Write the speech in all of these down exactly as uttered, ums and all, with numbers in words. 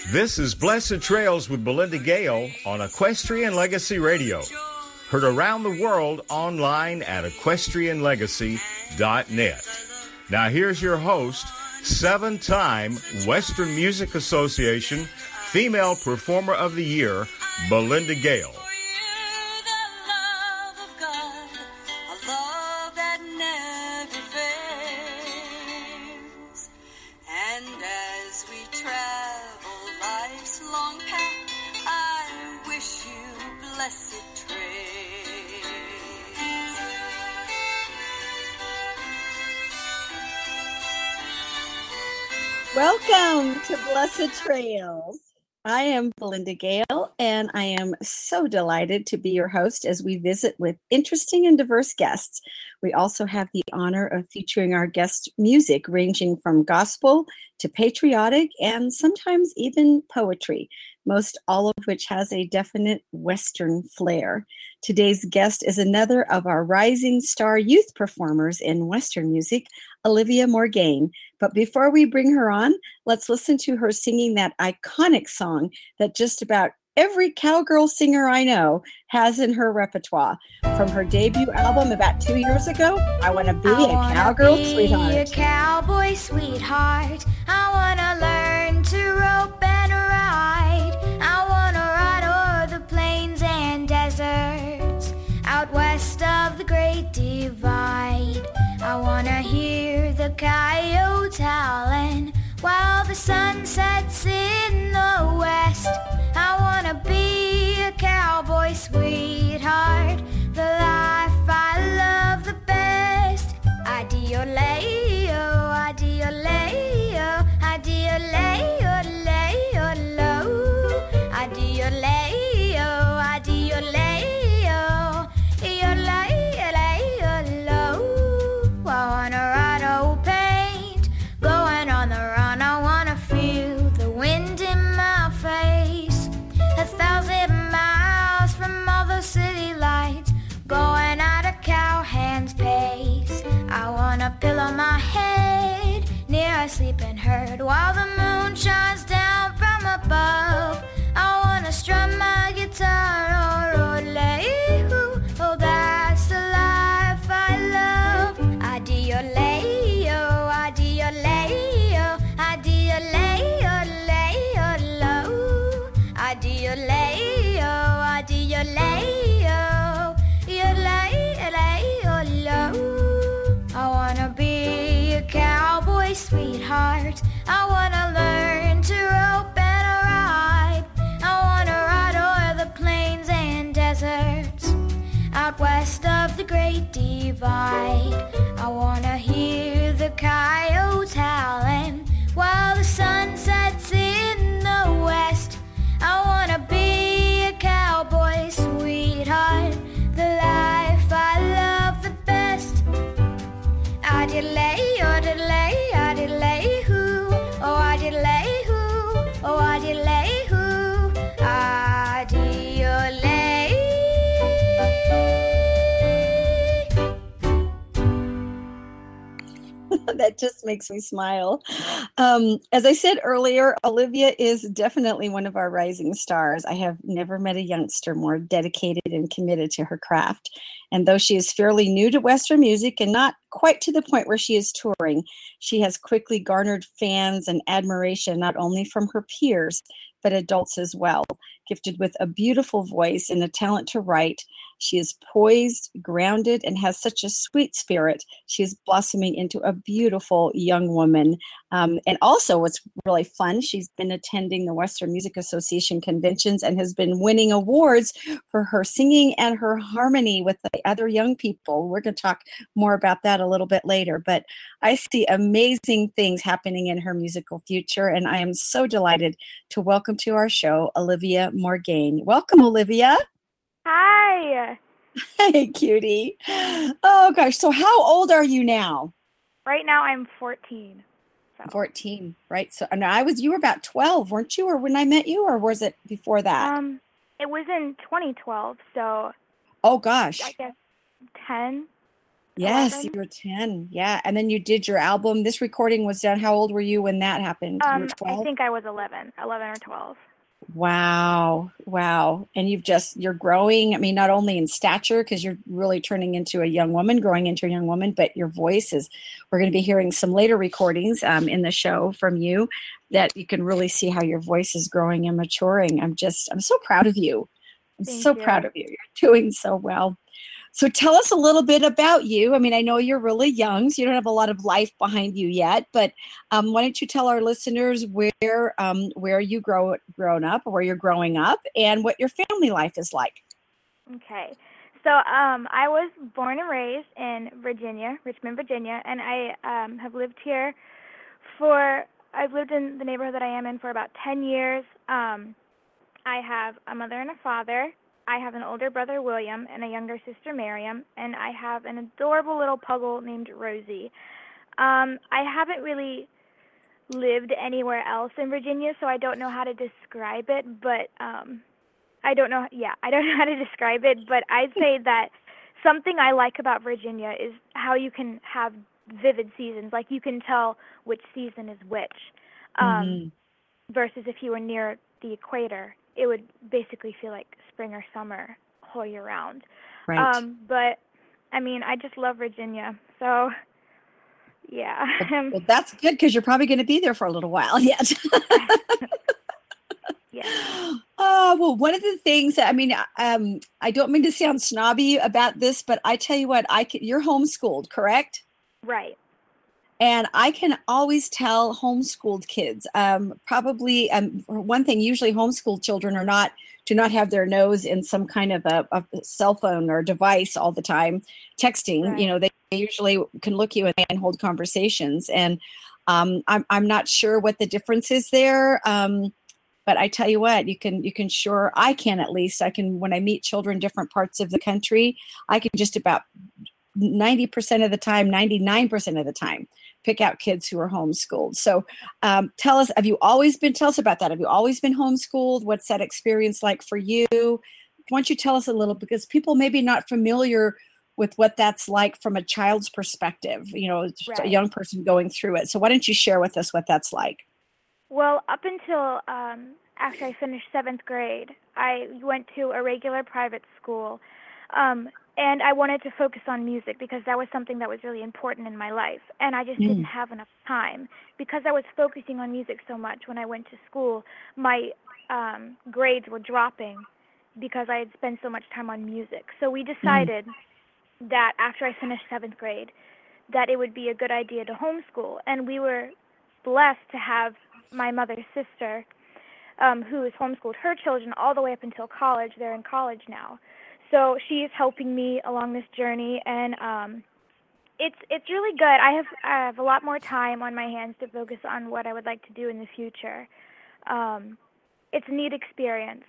This is Blessed Trails with Belinda Gale on Equestrian Legacy Radio. Heard around the world online at equestrian legacy dot net. Now here's your host, seven-time Western Music Association Female Performer of the Year, Belinda Gale. Welcome to Blessed Trails. I am Belinda Gale, and I am so delighted to be your host as we visit with interesting and diverse guests. We also have the honor of featuring our guest music ranging from gospel to patriotic and sometimes even poetry, most all of which has a definite Western flair. Today's guest is another of our rising star youth performers in Western music, Olivia Morgaine. But before we bring her on, let's listen to her singing that iconic song that just about every cowgirl singer I know has in her repertoire. From her debut album about two years ago, I Want to Be I a Cowgirl be Sweetheart. A cowboy sweetheart. I want to learn to rope and ride. I want to ride o'er the plains and deserts out west of the Great Divide. I want to hear the coyotes howling while the sun sets in the west. I want to be a cowboy sweetheart, the life I love the best. Ideo-leo, ideo-leo, ideo-leo, leo-lo. Ideo-leo, ideo-leo, yo-leo-leo-lo. I wanna ride old paint, going on the run. I wanna feel the wind in my face. A thousand miles from all the city lights, going at a cowhand's pace. I wanna pillow my head near a sleeping herd while the moon shines down from above. I wanna strum my guitar or lay. Oh, that's the life I love. Ideo-leo, ideo-leo, ideo-leo, leo-lo. Ideo-leo, ideo-leo, yo-leo-leo-lo. I wanna be a cowboy sweetheart. I wanna learn to rope and ride. I wanna ride o'er the plains and deserts out west of the Great Divide. I wanna hear the coyotes howling while the sun sets in the west. I wanna be a cowboy sweetheart, the life I love the best. I delay, oh delay, I delay who, oh I delay who, oh I delay who, I delay. That just makes me smile. Um, as I said earlier, Olivia is definitely one of our rising stars. I have never met a youngster more dedicated and committed to her craft. And though she is fairly new to Western music and not quite to the point where she is touring, she has quickly garnered fans and admiration not only from her peers, but adults as well. Gifted with a beautiful voice and a talent to write, she is poised, grounded, and has such a sweet spirit. She is blossoming into a beautiful young woman. Um, and also what's really fun, she's been attending the Western Music Association conventions and has been winning awards for her singing and her harmony with the other young people. We're going to talk more about that a little bit later. But I see amazing things happening in her musical future, and I am so delighted to welcome to our show Olivia Morgaine. Welcome, Olivia. Hi. Hey, cutie. Oh, gosh. So how old are you now? Right now I'm fourteen. So. fourteen, right? So and I was, you were about twelve, weren't you? Or when I met you, or was it before that? Um, it was in twenty twelve, so. Oh, gosh. I guess ten. Yes, you eleven. were ten. Yeah. And then you did your album. This recording was done. How old were you when that happened? You were Um, I twelve? think I was eleven, eleven or twelve. Wow. Wow. And you've just, you're growing. I mean, not only in stature, because you're really turning into a young woman, growing into a young woman, but your voice is, we're going to be hearing some later recordings um, in the show from you that you can really see how your voice is growing and maturing. I'm just, I'm so proud of you. I'm Thank so proud you. of you. You're doing so well. So tell us a little bit about you. I mean, I know you're really young, so you don't have a lot of life behind you yet, but um, why don't you tell our listeners where um, where you grow grown up, or where you're growing up, and what your family life is like? Okay. So um, I was born and raised in Virginia, Richmond, Virginia, and I um, have lived here for, I've lived in the neighborhood that I am in for about ten years. Um, I have a mother and a father. I have an older brother, William, and a younger sister, Miriam, and I have an adorable little puggle named Rosie. Um, I haven't really lived anywhere else in Virginia, so I don't know how to describe it, but um, I don't know, yeah, I don't know how to describe it, but I'd say that something I like about Virginia is how you can have vivid seasons. Like, you can tell which season is which. Um, Hmm. versus if you were near the equator, it would basically feel like spring or summer whole year round. Right. Um, but I mean, I just love Virginia, so yeah. Well, well, that's good because you're probably going to be there for a little while yet. Yes, Oh, well, one of the things that, I mean, um, I don't mean to sound snobby about this, but I tell you what, I can, you're homeschooled, correct? right, And I can always tell homeschooled kids, um, probably um, for one thing, usually homeschooled children are not, do not have their nose in some kind of a, a cell phone or device all the time, texting. You right. know, they usually can look you and hold conversations. And um, I'm, I'm not sure what the difference is there. Um, but I tell you what, you can, you can sure, I can at least, I can, when I meet children in different parts of the country, I can just about ninety percent of the time, ninety-nine percent of the time, pick out kids who are homeschooled. So um, tell us, have you always been, tell us about that. Have you always been homeschooled? What's that experience like for you? Why don't you tell us a little, because people may be not familiar with what that's like from a child's perspective, you know, a Right. young person going through it. So why don't you share with us what that's like? Well, up until um, after I finished seventh grade, I went to a regular private school, um, and I wanted to focus on music because that was something that was really important in my life, and I just didn't Mm, have enough time because I was focusing on music so much when I went to school. My um, grades were dropping because I had spent so much time on music. So we mm, decided that after I finished seventh grade, that it would be a good idea to homeschool, and we were blessed to have my mother's sister, um, who has homeschooled her children all the way up until college. They're in college now, so she's helping me along this journey, and um, it's it's really good. I have I have a lot more time on my hands to focus on what I would like to do in the future. Um, it's a neat experience.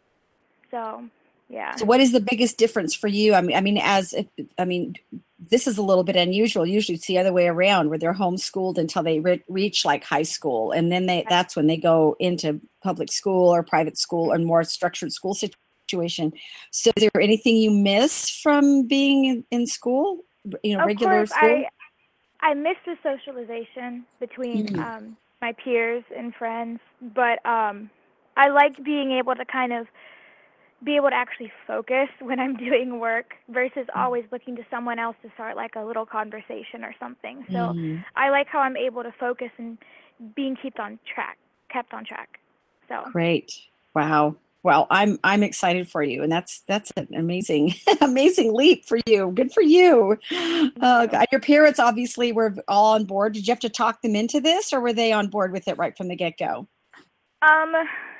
So, yeah. So what is the biggest difference for you? I mean, I mean, as if, I mean, this is a little bit unusual. Usually it's the other way around where they're homeschooled until they re- reach like high school. And then they, that's when they go into public school or private school or more structured school situation. So is there anything you miss from being in, in school, you know, Of regular course, school? I I miss the socialization between Mm, um, my peers and friends, but um, I like being able to kind of be able to actually focus when I'm doing work versus always looking to someone else to start like a little conversation or something. So mm, I like how I'm able to focus and being kept on track, kept on track. So great. Wow. Well, I'm I'm excited for you, and that's that's an amazing amazing leap for you. Good for you. thank Uh, you. your parents obviously were all on board. Did you have to talk them into this, or were they on board with it right from the get go? Um,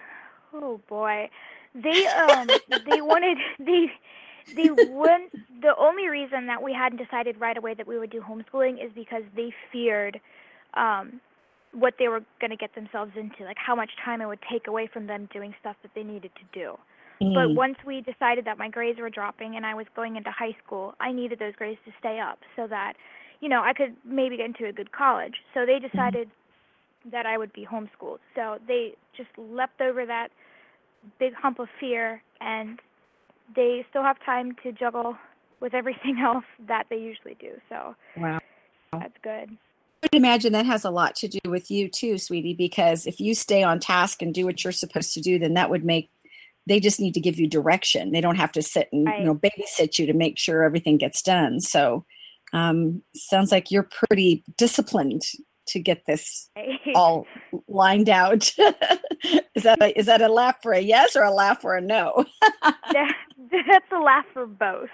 oh boy, they um they wanted they they wouldn't. The only reason that we hadn't decided right away that we would do homeschooling is because they feared um what they were going to get themselves into, like how much time it would take away from them doing stuff that they needed to do. But Mm, once we decided that my grades were dropping and I was going into high school, I needed those grades to stay up so that, you know, I could maybe get into a good college. So they mm, decided that I would be homeschooled. So they just leapt over that big hump of fear, and they still have time to juggle with everything else that they usually do. So Wow. that's good. I would imagine that has a lot to do with you too, sweetie, because if you stay on task and do what you're supposed to do, then that would make, they just need to give you direction. They don't have to sit and, Right. you know, babysit you to make sure everything gets done. So um, sounds like you're pretty disciplined to get this all lined out. Is that a, is that a laugh for a yes or a laugh for a no? Yeah, that's a laugh for both.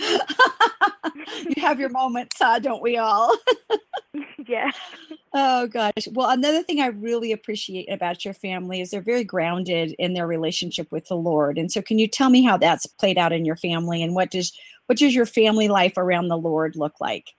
You have your moments, huh? Don't we all? Yeah. Oh gosh. Well, another thing I really appreciate about your family is they're very grounded in their relationship with the Lord. And so can you tell me how that's played out in your family, and what does what does your family life around the Lord look like?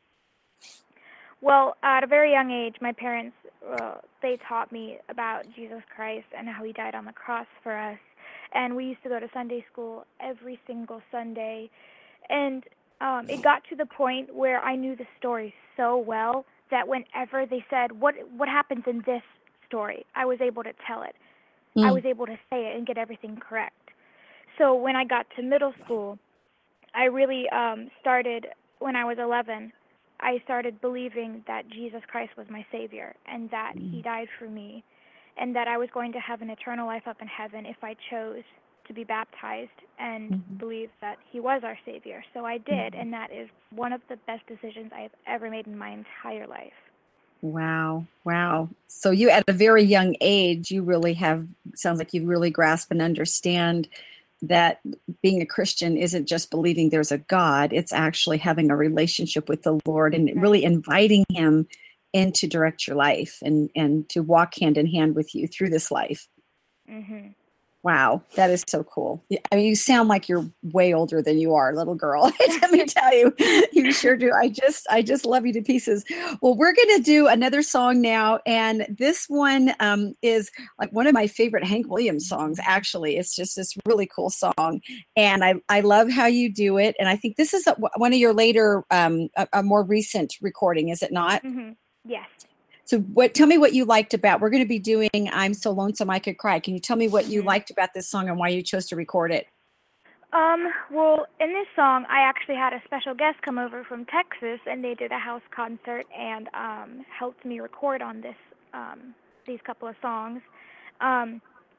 Well, at a very young age, my parents, uh, they taught me about Jesus Christ and how he died on the cross for us. And we used to go to Sunday school every single Sunday. And um, it got to the point where I knew the story so well that whenever they said, what what happens in this story, I was able to tell it. Mm. I was able to say it and get everything correct. So when I got to middle school, I really um, started, when I was eleven, I started believing that Jesus Christ was my Savior and that he died for me, and that I was going to have an eternal life up in heaven if I chose to be baptized and Mhm. believe that he was our Savior. So I did, and that is one of the best decisions I have ever made in my entire life. Wow. Wow. So you, at a very young age, you really have, sounds like you really grasp and understand that being a Christian isn't just believing there's a God, it's actually having a relationship with the Lord and really inviting him in to direct your life and, and to walk hand in hand with you through this life. Mm-hmm. Wow, that is so cool. I mean, you sound like you're way older than you are, little girl. Let me tell you, you sure do. I just, I just love you to pieces. Well, we're going to do another song now, and this one um, is like one of my favorite Hank Williams songs. Actually, it's just this really cool song, and I, I love how you do it. And I think this is a, one of your later, um, a, a more recent recording, is it not? Mm-hmm. Yes. So what, tell me what you liked about, we're going to be doing I'm So Lonesome I Could Cry. Can you tell me what you liked about this song and why you chose to record it? Um, well, in this song, I actually had a special guest come over from Texas, and they did a house concert and um, helped me record on this um, these couple of songs. Um,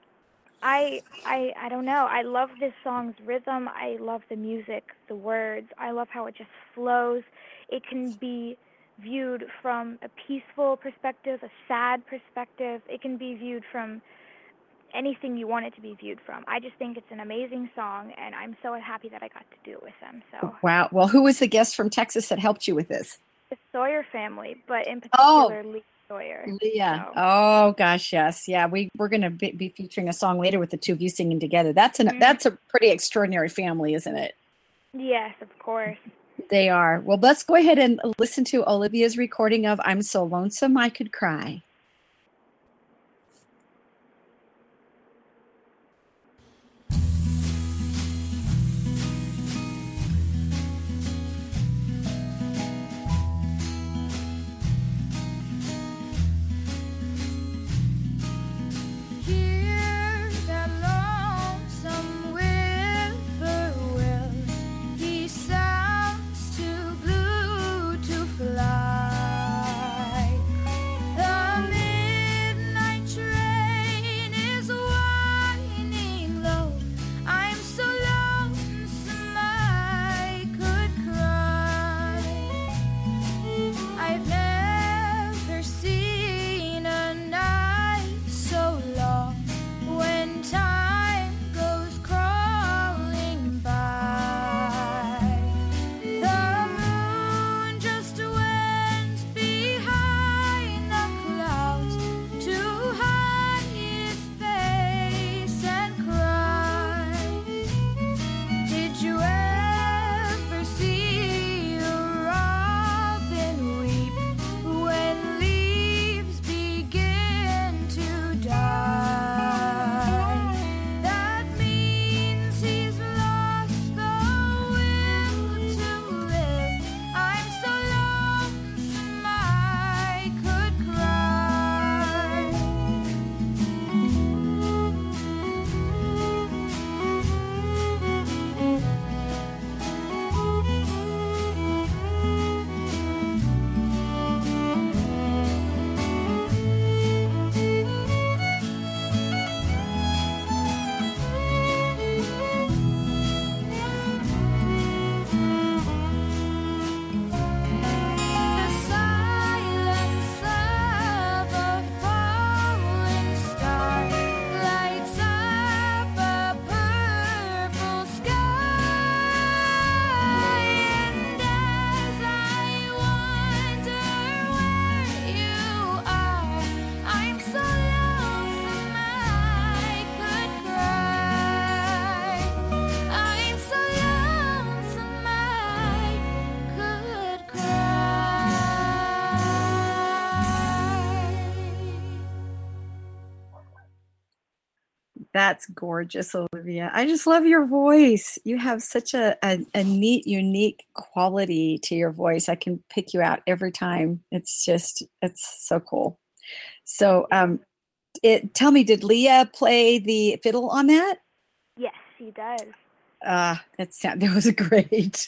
I, I, I don't know. I love this song's rhythm. I love the music, the words. I love how it just flows. It can be viewed from a peaceful perspective, a sad perspective. It can be viewed from anything you want it to be viewed from. I just think it's an amazing song, and I'm so happy that I got to do it with them. So, wow. Well, who was the guest from Texas that helped you with this? the Sawyer family, but in Oh. particular, Lee Sawyer. Leah. So, Oh gosh, yes. Yeah, we, we're going to be, be featuring a song later with the two of you singing together. That's an, Mhm. that's a pretty extraordinary family, isn't it? yes, of course. They are. Well, let's go ahead and listen to Olivia's recording of I'm So Lonesome I Could Cry. Hear that lonesome whippoorwill. He sounds too blue to fly. The That's gorgeous, Olivia. I just love your voice. You have such a, a, a neat, unique quality to your voice. I can pick you out every time. It's just, it's so cool. So um, it, tell me, did Leah play the fiddle on that? Yes, she does. Uh, that sound, that was great.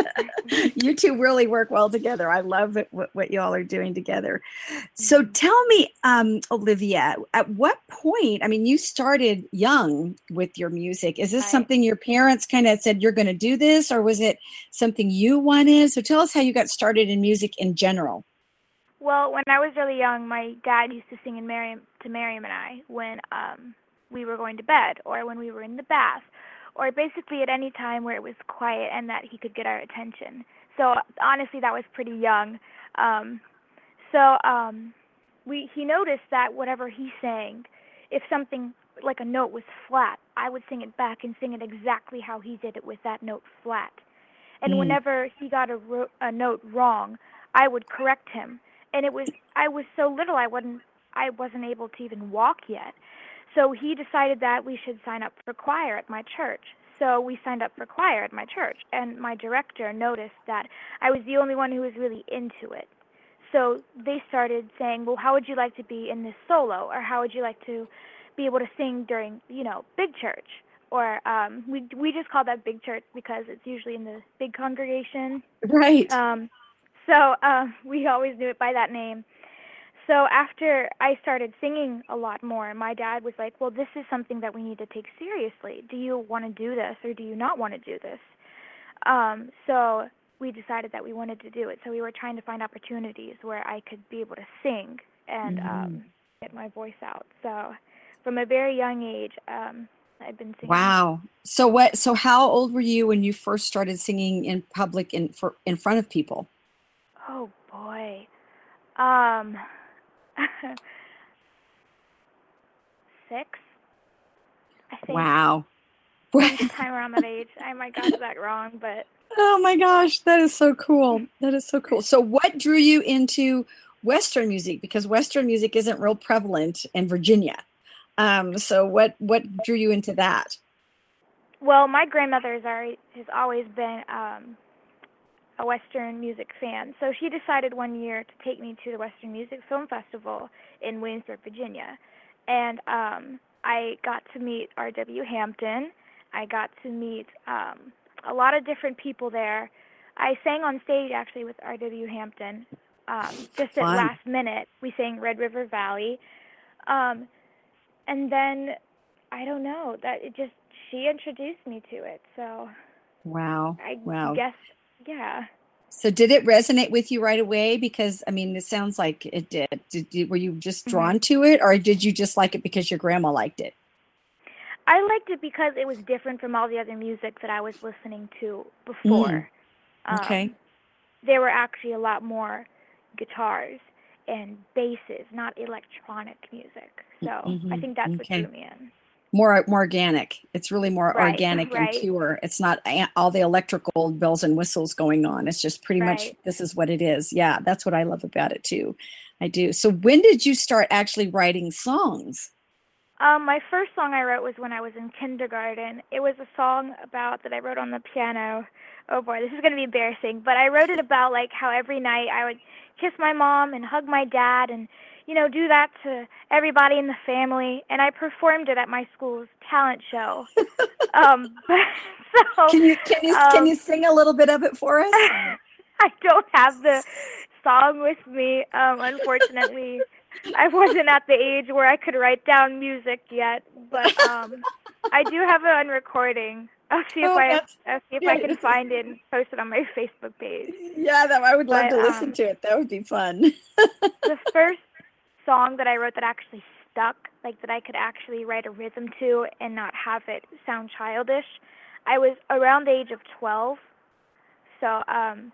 You two really work well together. I love it, what, what y'all are doing together. So tell me, um, Olivia, at what point, I mean, you started young with your music. Is this Right. something your parents kind of said, you're going to do this, or was it something you wanted? So tell us how you got started in music in general. Well, when I was really young, my dad used to sing in Miriam, to Miriam and I when um, we were going to bed or when we were in the bath, or basically at any time where it was quiet and that he could get our attention. So honestly, that was pretty young. Um, so um, we he noticed that whatever he sang, if something like a note was flat, I would sing it back and sing it exactly how he did it with that note flat. And Mm. whenever he got a, ro- a note wrong, I would correct him. And it was I was so little I wasn't I wasn't able to even walk yet. So he decided that we should sign up for choir at my church. So we signed up for choir at my church, and my director noticed that I was the only one who was really into it. So they started saying, well, how would you like to be in this solo? Or how would you like to be able to sing during, you know, big church? Or um, we we just call that big church because it's usually in the big congregation. Right. Um, so uh, we always knew it by that name. So after I started singing a lot more, my dad was like, well, this is something that we need to take seriously. Do you want to do this or do you not want to do this? Um, so we decided that we wanted to do it. So we were trying to find opportunities where I could be able to sing and Mhm. um, get my voice out. So from a very young age, um, I've been singing. Wow. So what, so how old were you when you first started singing in public in, for, in front of people? Oh, boy. Um... Six, I think. Wow. Sometime around that age. I might got that wrong, but Oh my gosh, that is so cool. That is so cool. So what drew you into Western music? Because Western music isn't real prevalent in Virginia. Um, so what, what drew you into that? well, my grandmother has already has always been um, a Western music fan. So she decided one year to take me to the Western Music Film Festival in Williamsburg, Virginia. And um, I got to meet R W Hampton. I got to meet um, a lot of different people there. I sang on stage actually with R W Hampton. Um, just at Fun. last minute, we sang Red River Valley. Um, and then, I don't know, that it just, she introduced me to it. So Wow. I Wow. guess, yeah. So did it resonate with you right away? Because, I mean, it sounds like it did. Did you, were you just drawn Mhm. to it, or did you just like it because your grandma liked it? I liked it because it was different from all the other music that I was listening to before. Mm. Okay. Um, there were actually a lot more guitars and basses, not electronic music. So I Mhm. think that's Okay. what drew me in. More, more organic. It's really more Right, organic right. and pure. It's not a- all the electrical bells and whistles going on. It's just pretty much, Right. this is what it is. Yeah, that's what I love about it too. I do. So when did you start actually writing songs? Um, my first song I wrote was when I was in kindergarten. It was a song about that I wrote on the piano. Oh boy, this is going to be embarrassing, but I wrote it about like how every night I would kiss my mom and hug my dad and, you know, do that to everybody in the family. And I performed it at my school's talent show. um, so Can you can you um, can you sing a little bit of it for us? I don't have the song with me, um, unfortunately. I wasn't at the age where I could write down music yet, but um, I do have it on recording. I'll see if Oh, I that's- I'll see if yeah, I can it's- find it and post it on my Facebook page. Yeah, that I would love But, to listen um, to it. That would be fun. The first song that I wrote that actually stuck, like that I could actually write a rhythm to and not have it sound childish, I was around the age of twelve. So, um,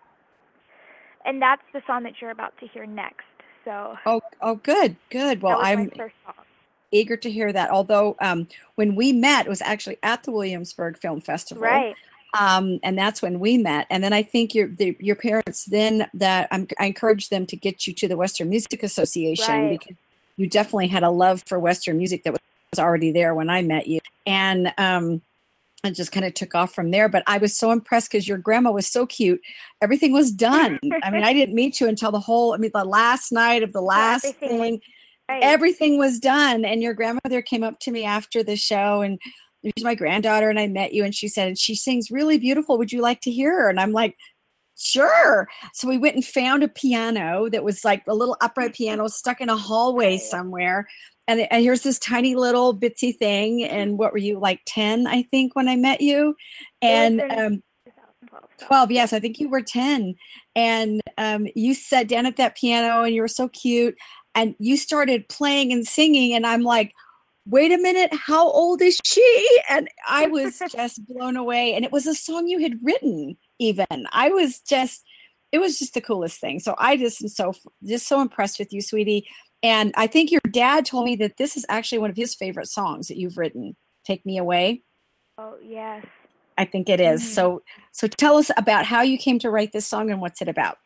and that's the song that you're about to hear next. So Oh, oh, good, good. Well, that was I'm my first song. eager to hear that. Although, um, when we met, it was actually at the Williamsburg Film Festival. Right. Um, and that's when we met. And then I think your the, your parents then that I'm, I encouraged them to get you to the Western Music Association Right. because you definitely had a love for Western music that was was already there when I met you. And um, it just kind of took off from there. But I was so impressed because your grandma was so cute. Everything was done. I mean, I didn't meet you until the whole, I mean, the last night of the last everything thing. was, right. Everything was done. And your grandmother came up to me after the show, and she's my granddaughter, and I met you, and she said, and she sings really beautiful. Would you like to hear her? And I'm like, sure. So we went and found a piano that was like a little upright piano stuck in a hallway somewhere. And, and here's this tiny little bitsy thing. And what were you, like ten, I think, when I met you? And um, twelve, yes, I think you were ten. And um, you sat down at that piano, and you were so cute. And you started playing and singing. And I'm like, wait a minute, how old is she? And I was just blown away. And it was a song you had written even. I was just, it was just the coolest thing. So I just am so, just so impressed with you, sweetie. And I think your dad told me that this is actually one of his favorite songs that you've written, Take Me Away. Oh, yes. I think it is. Mm-hmm. So, so tell us about how you came to write this song and what's it about.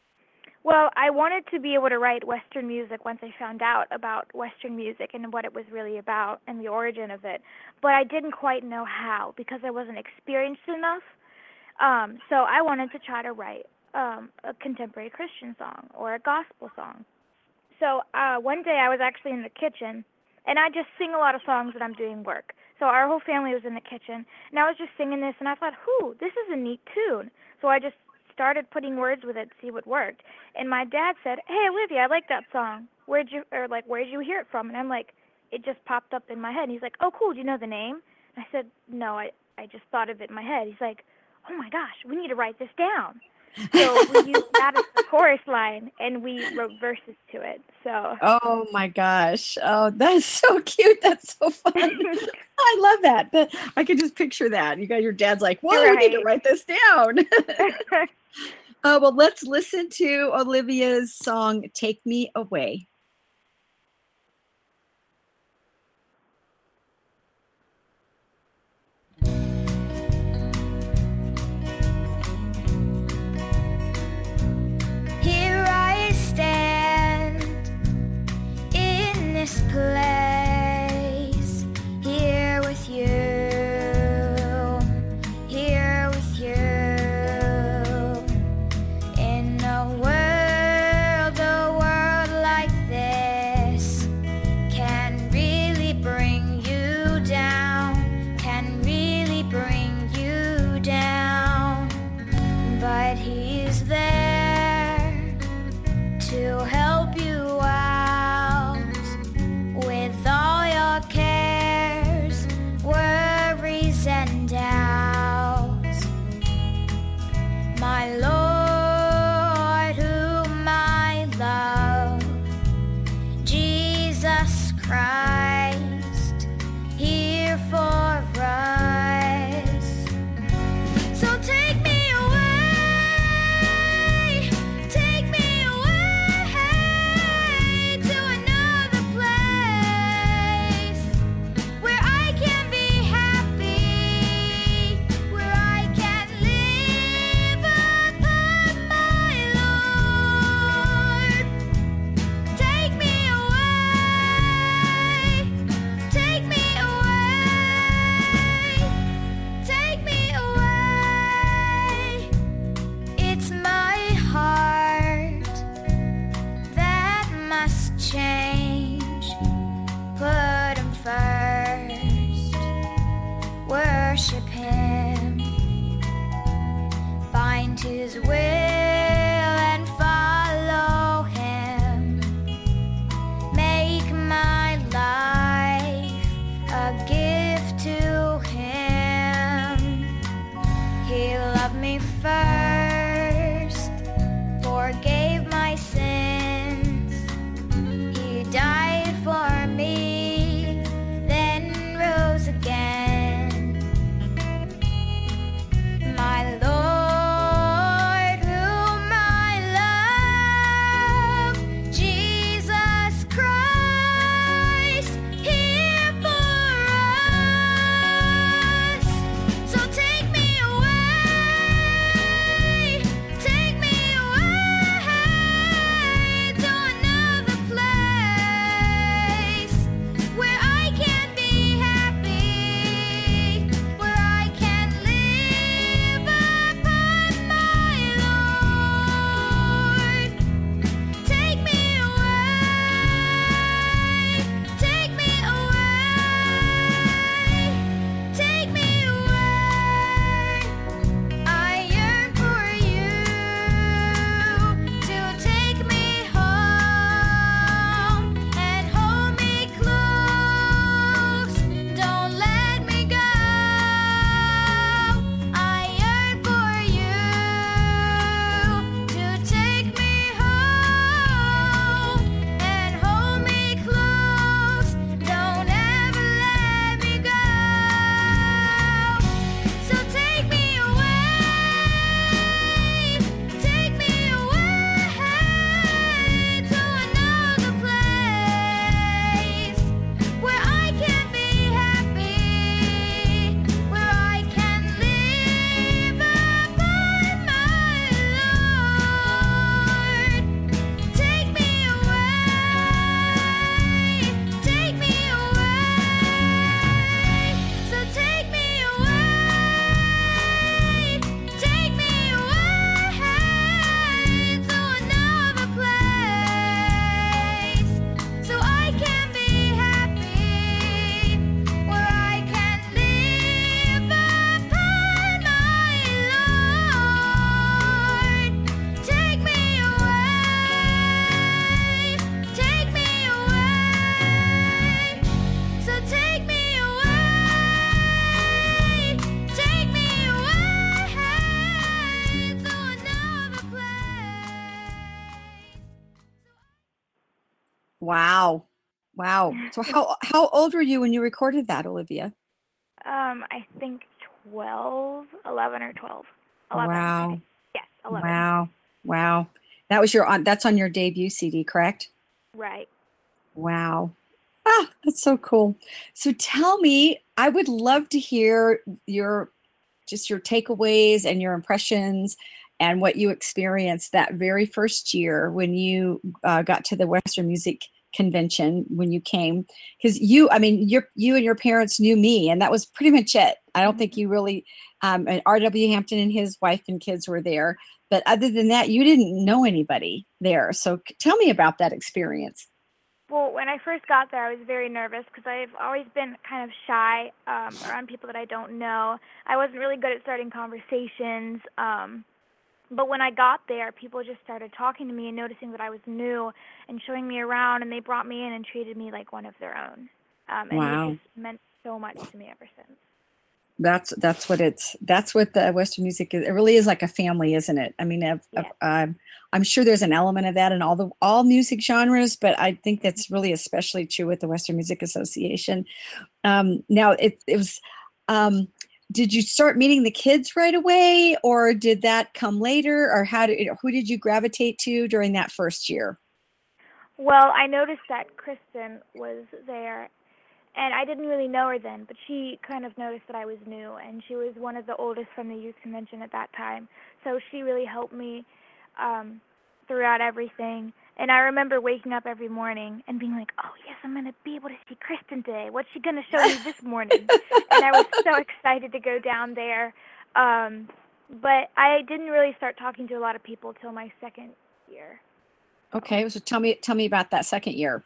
Well, I wanted to be able to write Western music once I found out about Western music and what it was really about and the origin of it. But I didn't quite know how because I wasn't experienced enough. Um, so I wanted to try to write um, a contemporary Christian song or a gospel song. So uh, one day I was actually in the kitchen, and I just sing a lot of songs when I'm doing work. So our whole family was in the kitchen, and I was just singing this, and I thought, whoo, this is a neat tune. So I just started putting words with it to see what worked. And my dad said, hey, Olivia, I like that song. Where'd you, or like, where'd you hear it from? And I'm like, it just popped up in my head. And he's like, oh, cool, do you know the name? And I said, no, I, I just thought of it in my head. He's like, oh my gosh, we need to write this down. So we used that as the chorus line, and we wrote verses to it. So. Oh my gosh! Oh, that's so cute. That's so fun. I love that. That I can just picture that. You got your dad's like, "Well, right. we need to write this down." uh, well, let's listen to Olivia's song "Take Me Away." This place, here with you, here with you, in a world, a world like this can really bring you down, can really bring you down, but he's there to help you out. With all your cares, worries, and doubts, my Lord, whom I love, Jesus Christ, here for us. So take me away, take me away to another place where I can be happy, where I can live upon my Lord. Take me away, take me away, take me away. It's my heart that must change. Put him first, worship him, find his will and follow him. Make my life a gift to him. He loved me first, forgave my sins. He died for me, then rose again. My Lord, Wow. Wow. So how how old were you when you recorded that, Olivia? Um, I think twelve, eleven or twelve. eleven. Wow. Yes, eleven. Wow. Wow. That was your on that's on your debut C D, correct? Right. Wow. Ah, that's so cool. So tell me, I would love to hear your just your takeaways and your impressions and what you experienced that very first year when you uh, got to the Western Music Convention when you came, because you I mean you you and your parents knew me, and that was pretty much it. I don't think you really um and R W Hampton and his wife and kids were there, but other than that you didn't know anybody there. So c- tell me about that experience. Well, when I first got there, I was very nervous because I've always been kind of shy um, around people that I don't know. I wasn't really good at starting conversations. Um, but when I got there, people just started talking to me and noticing that I was new and showing me around, and they brought me in and treated me like one of their own. Um, and Wow. it just meant so much to me ever since. That's that's what it's that's what the Western music is. It really is like a family, isn't it? I mean, I've, Yeah. I've, um, I'm sure there's an element of that in all the all music genres, but I think that's really especially true with the Western Music Association. Um, now, it it was. Um, did you start meeting the kids right away, or did that come later, or how did who did you gravitate to during that first year? Well, I noticed that Kristen was there, and I didn't really know her then, but she kind of noticed that I was new, and she was one of the oldest from the youth convention at that time. So she really helped me um, throughout everything. And I remember waking up every morning and being like, oh, yes, I'm going to be able to see Kristen today. What's she going to show me this morning? And I was so excited to go down there. Um, but I didn't really start talking to a lot of people till my second year. Okay, so tell me tell me about that second year.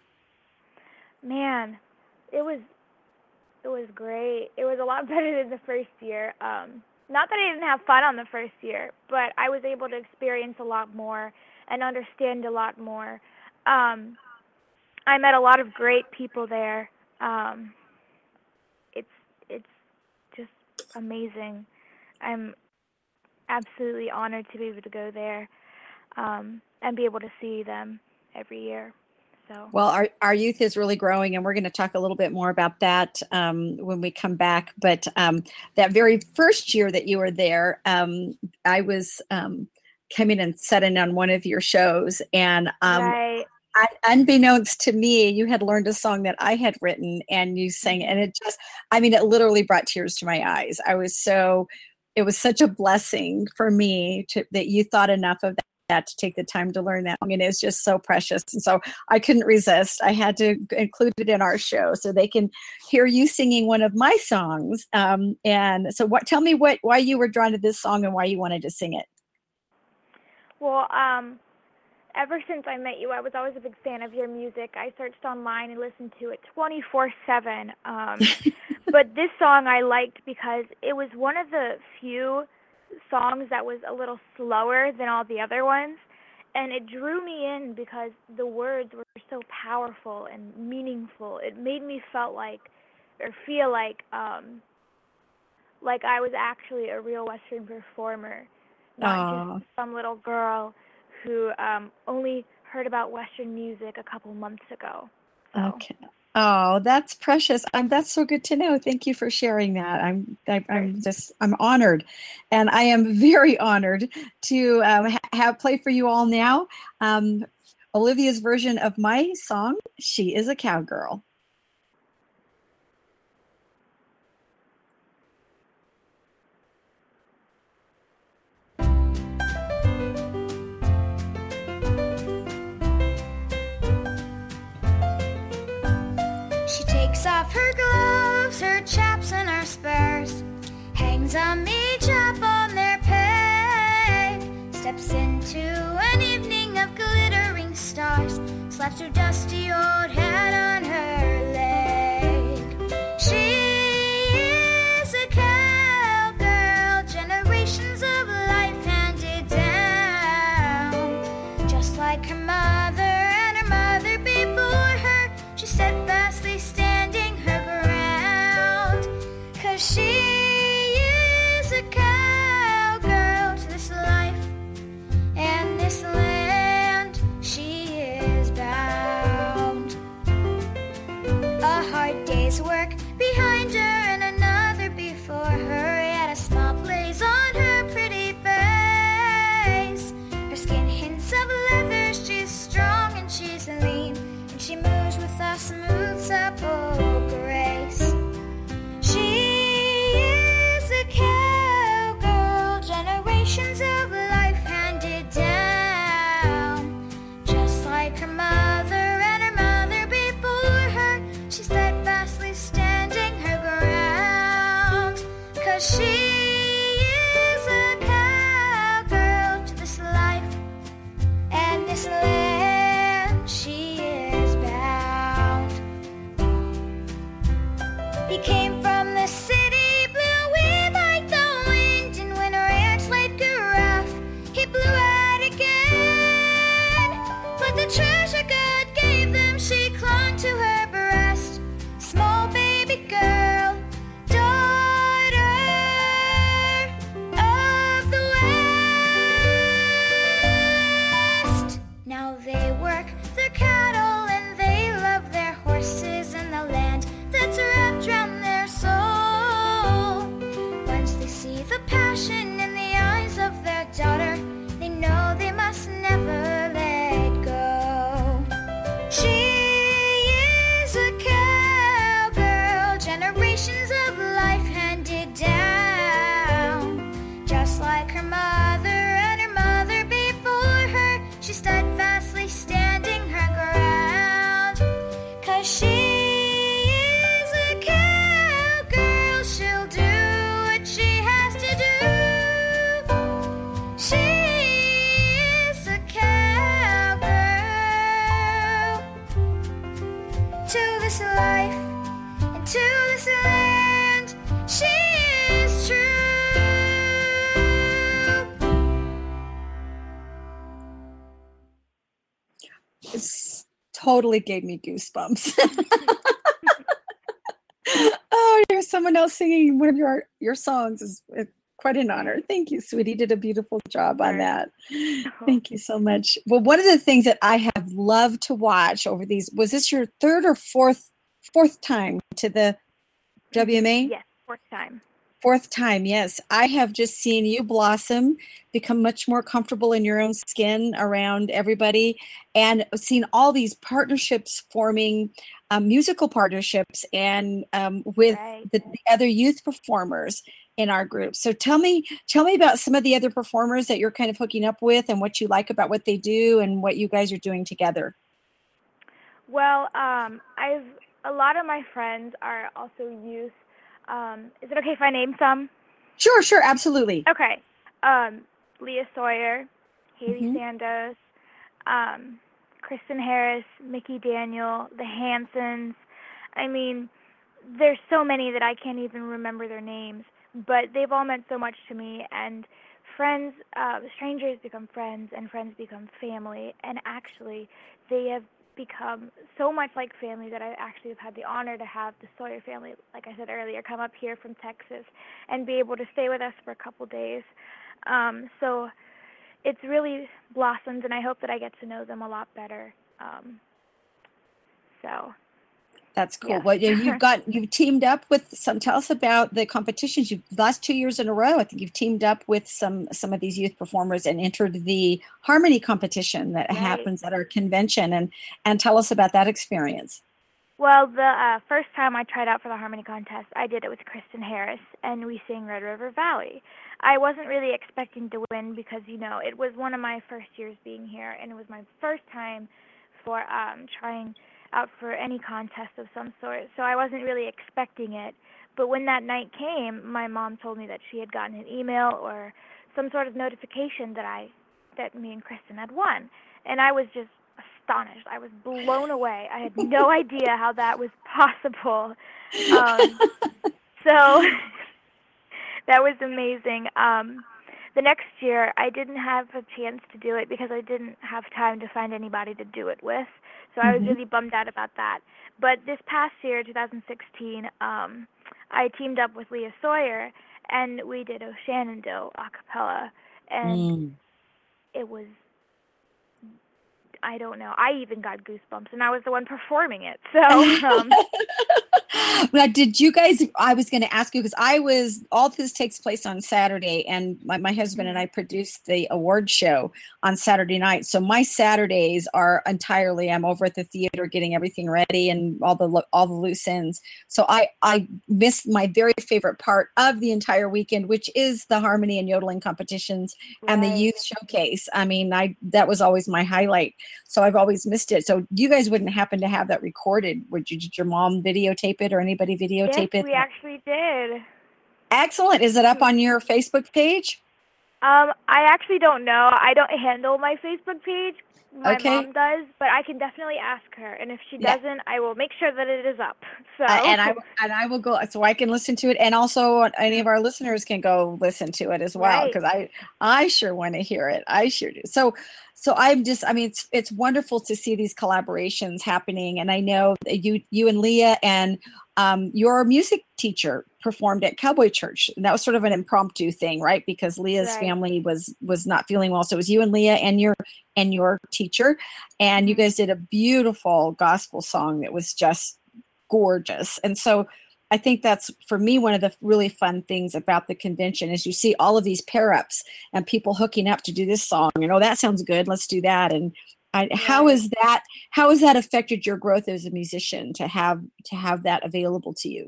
Man, it was it was great. It was a lot better than the first year. Um, not that I didn't have fun on the first year, but I was able to experience a lot more and understand a lot more. Um, I met a lot of great people there. Um, it's it's just amazing. I'm absolutely honored to be able to go there um, and be able to see them every year. So. Well, our, our youth is really growing, and we're going to talk a little bit more about that um, when we come back. But um, that very first year that you were there, um, I was um, coming and sitting on one of your shows, and um, right. un- unbeknownst to me, you had learned a song that I had written, and you sang it, and it just, I mean, it literally brought tears to my eyes. I was so, it was such a blessing for me to, that you thought enough of that. that to take the time to learn that. I mean, it's just so precious. And so I couldn't resist. I had to include it in our show so they can hear you singing one of my songs. Um, and so what, tell me what, why you were drawn to this song and why you wanted to sing it. Well, um, ever since I met you, I was always a big fan of your music. I searched online and listened to it twenty-four seven. Um, but this song I liked because it was one of the few songs that was a little slower than all the other ones, and it drew me in because the words were so powerful and meaningful. It made me felt like or feel like um like I was actually a real Western performer, not Aww. just some little girl who um only heard about Western music a couple months ago. So. Okay. Oh, that's precious. I'm, that's so good to know. Thank you for sharing that. I'm, I, I'm just, I'm honored, and I am very honored to um, ha- have play for you all now. Um, Olivia's version of my song, "She Is a Cowgirl." Takes off her gloves, her chaps and her spurs, hangs a me-chop on their peg, steps into an evening of glittering stars, slaps her dusty old hat on her leg. She is a cowgirl, generations of life handed down, just like her mother and her mother before her. She steadfastly standing her ground, 'cause she is a cowgirl to this life and this land she is bound. his work behind her and another before her. He had a small blaze on her pretty face. Her skin hints of leather, she's strong and she's lean, and she moves with a smooth, supple grace. She is a cowgirl, generations of life handed down. Just like her mother and her mother before her, she's steadfastly standing her ground. 'Cause she is a cowgirl to this life and this land she is bound. He came from the city, blew away like the wind, and when her ranch life grew rough, he blew out again. But the treasure God gave them, she clung to her breast. Small baby girl, daughter of the West. Now they work their cattle and they love their horses and the land that's wrapped around their soul. Once they see the passion in the eyes of their daughter, they know they must never let go. She is a cowgirl, generations of life handed down. Just like her mother and her mother before her, she's steadfastly standing her ground. 'Cause she is a cowgirl, she'll do what she has to do. She is a cowgirl to this life and to this land. She is true. This totally gave me goosebumps. Oh, here's someone else singing one of your your songs. Is uh, quite an honor. Thank you, sweetie. You did a beautiful job on that. Thank you so much. Well, one of the things that I have loved to watch over these, was this your third or fourth fourth time to the W M A? Yes, fourth time. Fourth time, yes. I have just seen you blossom, become much more comfortable in your own skin around everybody, and seen all these partnerships forming, um, musical partnerships, and um, with Right. the, the other youth performers in our group. So tell me, tell me about some of the other performers that you're kind of hooking up with, and what you like about what they do, and what you guys are doing together. Well, um, I've a lot of my friends are also youth. Um, is it okay if I name some? Sure, sure, absolutely. Okay. Um, Leah Sawyer, Haley Mhm. Sandos, um, Kristen Harris, Mickey Daniel, the Hansons. I mean, there's so many that I can't even remember their names, but they've all meant so much to me. And friends, uh, strangers become friends, and friends become family. And actually, they have become so much like family that I actually have had the honor to have the Sawyer family, like I said earlier, come up here from Texas and be able to stay with us for a couple days. Um, so it's really blossomed, and I hope that I get to know them a lot better. Um, so That's cool. Yeah. Well, you- you've got you've teamed up with some. Tell us about the competitions. You've last two years in a row, I think you've teamed up with some some of these youth performers and entered the harmony competition that Right. happens at our convention. And and tell us about that experience. Well, the uh, first time I tried out for the harmony contest, I did it with Kristen Harris, and we sang Red River Valley. I wasn't really expecting to win because, you know, it was one of my first years being here, and it was my first time for um, trying out for any contest of some sort, so I wasn't really expecting it. But when that night came, my mom told me that she had gotten an email or some sort of notification that I, that me and Kristen had won, and I was just astonished. I was blown away. I had no idea how that was possible. Um, so that was amazing. Um, the next year, I didn't have a chance to do it because I didn't have time to find anybody to do it with. So I was Mhm. really bummed out about that. But this past year, two thousand sixteen, um, I teamed up with Leah Sawyer, and we did O Shenandoah a cappella, and Mm. it was, I don't know, I even got goosebumps, and I was the one performing it. So um, Now, did you guys, I was going to ask you, because I was, all this takes place on Saturday, and my, my husband and I produced the award show on Saturday night. So my Saturdays are entirely, I'm over at the theater getting everything ready and all the, lo- all the loose ends. So I, I missed my very favorite part of the entire weekend, which is the harmony and yodeling competitions and the Right. youth showcase. I mean, I, that was always my highlight. So I've always missed it. So you guys wouldn't happen to have that recorded? Would you, did your mom videotape it or anybody videotape Yes, it? we actually did. Excellent. Is it up on your Facebook page? Um, I actually don't know. I don't handle my Facebook page. My Okay. mom does, but I can definitely ask her. And if she Yeah. doesn't, I will make sure that it is up. So. Uh, and I and I will go so I can listen to it, and also any of our listeners can go listen to it as well, Right. because I I sure want to hear it. I sure do. So so I'm just I mean it's it's wonderful to see these collaborations happening, and I know that you you and Leah and um, your music teacher performed at Cowboy Church, and that was sort of an impromptu thing, right? Because Leah's Right. family was was not feeling well, so it was you and Leah and your and your teacher, and you Mhm. guys did a beautiful gospel song that was just gorgeous. And so I think that's, for me, one of the really fun things about the convention is you see all of these pair ups and people hooking up to do this song. You know, that sounds good. Let's do that. And I, how Right. is that? How has that affected your growth as a musician to have to have that available to you?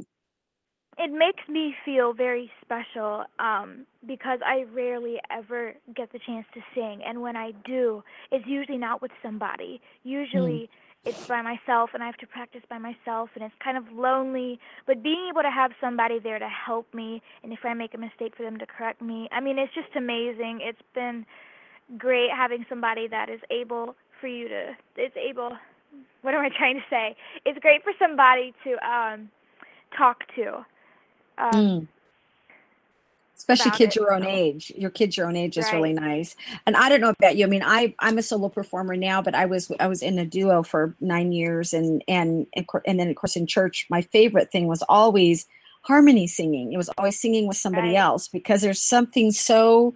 It makes me feel very special um, because I rarely ever get the chance to sing. And when I do, it's usually not with somebody. Usually it's by myself, and I have to practice by myself, and it's kind of lonely. But being able to have somebody there to help me, and if I make a mistake, for them to correct me, I mean, it's just amazing. It's been great having somebody that is able for you to, it's able, what am I trying to say? It's great for somebody to um, talk to. Um, Mm. Especially about kids it. your own age. Your kids your own age is really Right. nice. And I don't know about you. I mean, I I'm a solo performer now, but I was I was in a duo for nine years, and and and, cour- and then of course in church, my favorite thing was always harmony singing. It was always singing with somebody Right. else, because there's something so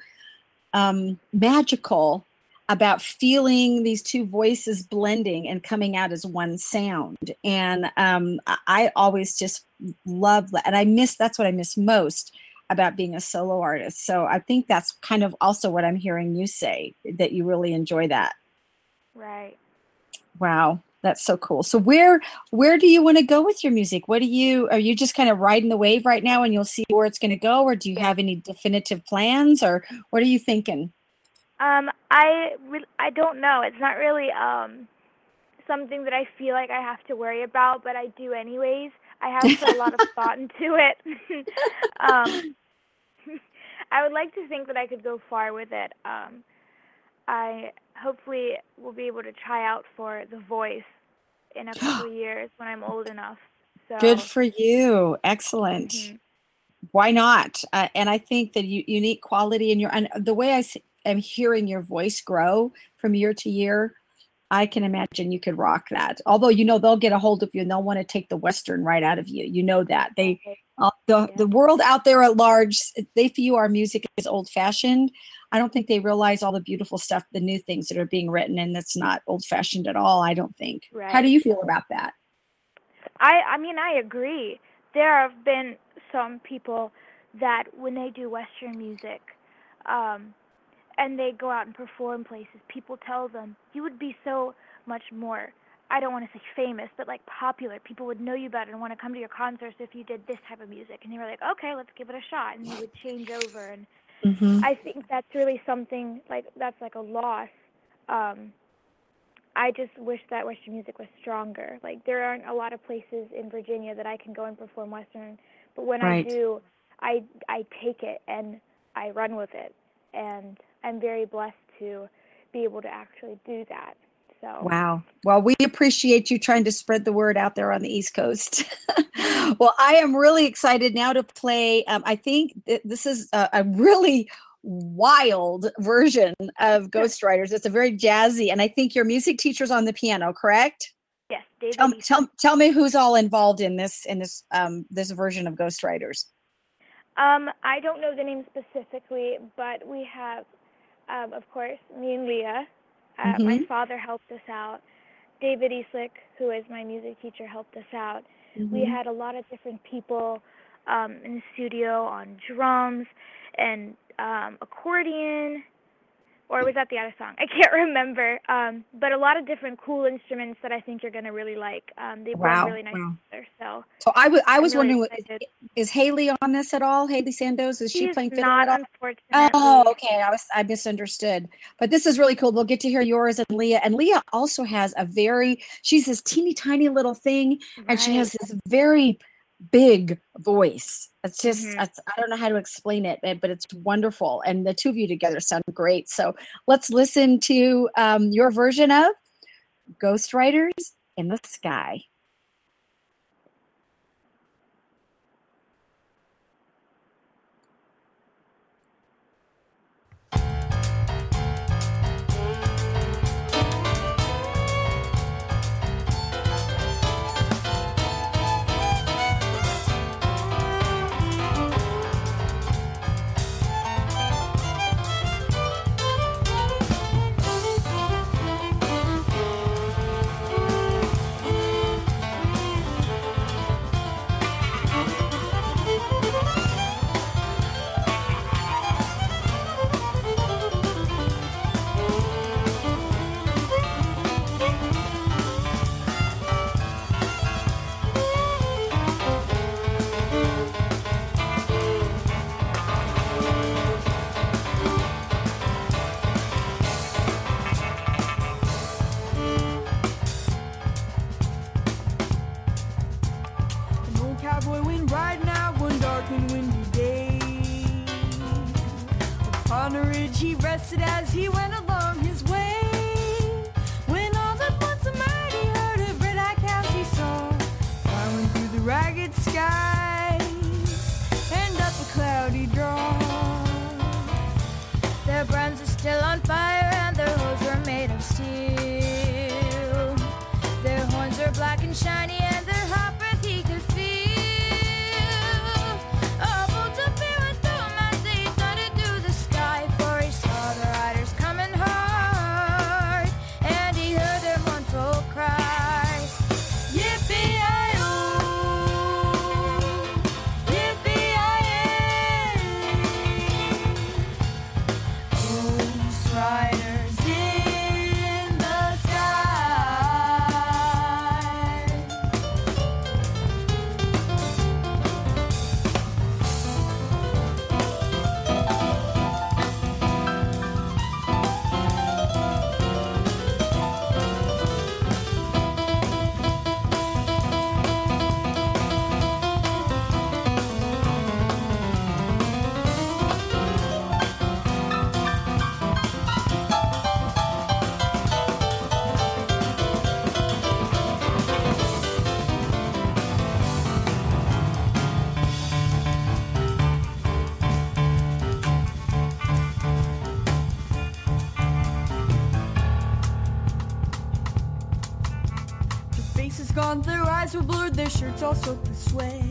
um, magical about feeling these two voices blending and coming out as one sound. And um, I, I always just love that. And I miss, that's what I miss most about being a solo artist. So I think that's kind of also what I'm hearing you say, that you really enjoy that. Right. Wow. That's so cool. So where where do you want to go with your music? What do you, are you just kind of riding the wave right now and you'll see where it's going to go? Or do you have any definitive plans, or what are you thinking? Um, I re- I don't know. It's not really um something that I feel like I have to worry about, but I do anyways. I have put a lot of thought into it. um, I would like to think that I could go far with it. Um, I hopefully will be able to try out for The Voice in a couple of years when I'm old enough. So Good for you. Excellent. mhm. Why not? Uh, and I think that you, unique quality in your, and the way I s- am hearing your voice grow from year to year, I can imagine you could rock that. Although, you know, they'll get a hold of you and they'll want to take the Western right out of you. You know that. They, uh, the, Yeah. the world out there at large, they view our music as old fashioned. I don't think they realize all the beautiful stuff, the new things that are being written, and that's not old fashioned at all, I don't think. How do Right. you feel about that? I I mean I agree. There have been some people that when they do Western music, um, and they go out and perform places, people tell them you would be so much more, I don't want to say famous, but like popular. People would know you better and want to come to your concerts if you did this type of music. And they were like, okay, let's give it a shot. And they would change over. And Mm-hmm. I think that's really something, like, that's like a loss. Um, I just wish that Western music was stronger. Like, there aren't a lot of places in Virginia that I can go and perform Western, but when I Right. do, I I take it and I run with it, and I'm very blessed to be able to actually do that. So Wow. Well, we appreciate you trying to spread the word out there on the East Coast. Well, I am really excited now to play. Um, I think th- this is a, a really wild version of Ghostwriters. It's a very jazzy, and I think your music teacher's on the piano, correct? yes, David. Tell, Eason. tell, tell me who's all involved in this in this um, this version of Ghostwriters. Um, I don't know the name specifically, but we have, um, of course, me and Leah. Uh, My Mhm. father helped us out. David Easlick, who is my music teacher, helped us out. Mm-hmm. We had a lot of different people um, in the studio on drums and um, accordion, or was that the other song? I can't remember. Um, but a lot of different cool instruments that I think you're going to really like. Um, they blend wow. really nice wow. together. So, so I, w- I was really wondering, is, is Haley on this at all? Haley Sandoz, is she She's playing fiddle not, at all? unfortunately. Oh, okay. I was I misunderstood. But this is really cool. We'll get to hear yours and Leah. And Leah also has a very, she's this teeny tiny little thing, Right. and she has this very big voice. It's just, Mm-hmm. it's, I don't know how to explain it, but it's wonderful. And the two of you together sound great. So let's listen to um, your version of Ghostwriters in the Sky. As he went along his way, when all at once a mighty herd of red-eyed cows he saw, plowing through the ragged skies and up a cloudy draw. Their brands are still on fire and their hooves were made of steel. Their horns are black and shiny and their hot breath he could feel. A bolt of fear went through him as they thundered through the sky, for he saw the riders coming hard, and he heard their mournful cry. Yippee-i-oh, yippee-i-ay, Ghost Riders in the sky. Their faces gone, their eyes were blurred, their shirts all soaked with sweat.